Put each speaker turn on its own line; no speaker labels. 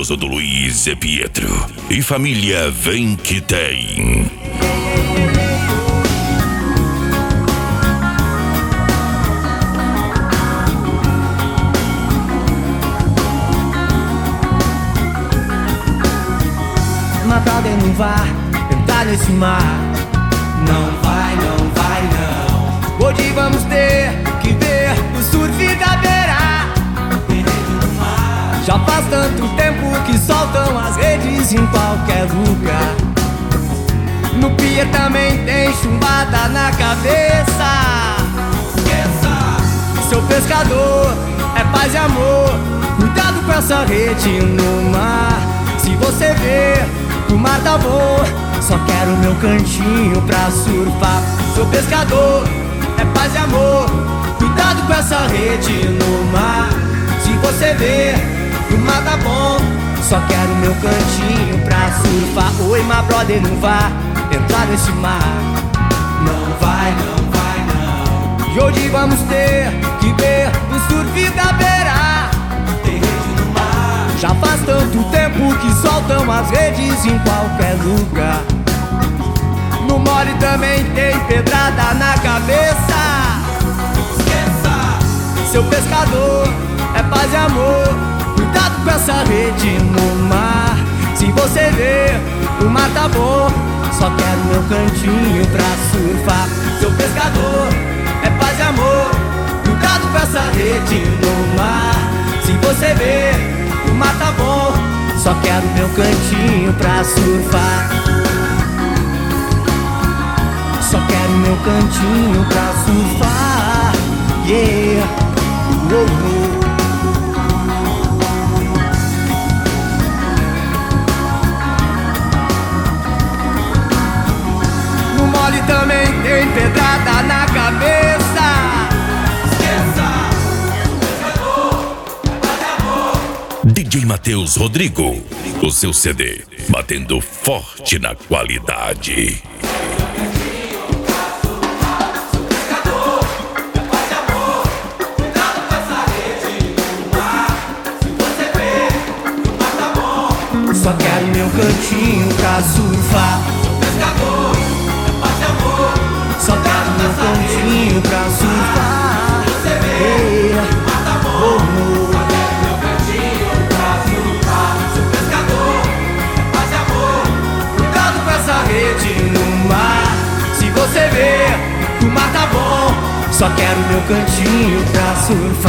casa do Luiz e Pietro. E família vem que tem.
Mas brother, não vá entrar nesse mar. Não vai, não vai, não. Hoje vamos ter que ver o surf da beira. Já faz tanto tempo que soltam as redes em qualquer lugar. No pier também tem chumbada na cabeça. Esqueça! Seu pescador é paz e amor. Cuidado com essa rede no mar. Se você ver o mar tá bom, só quero meu cantinho pra surfar. Sou pescador, é paz e amor. Cuidado com essa rede no mar. Se você ver, o mar tá bom, só quero meu cantinho pra surfar. Oi, my brother, não vá entrar nesse mar. Não vai, não vai, não. E hoje vamos ter que ver o surf da beira. Tem rede no mar. Já faz tanto tempo que soltam as redes em qualquer lugar. No mole também tem pedrada na cabeça. Esqueça! Seu pescador é paz e amor. Cuidado com essa rede no mar. Se você ver, o mar tá bom, só quero meu cantinho pra surfar. Seu pescador é paz e amor. Cuidado com essa rede no mar. Se você ver, o mar tá bom, só quero meu cantinho pra surfar. Só quero meu cantinho pra surfar. Yeah, oh, oh. No mole também tem pedrada na cabeça. Esqueça!
DJ Matheus Rodrigo, o seu CD, batendo forte na qualidade.
Só quero meu cantinho pra surfar. Pescador, é paz e amor. Só quero meu cantinho pra surfar. Você vê, mata bom. Só quero meu cantinho pra surfar. Sou pescador, é paz e amor. Cuidado com essa rede no mar. Se você ver, o mar tá bom. Só quero meu cantinho pra surfar.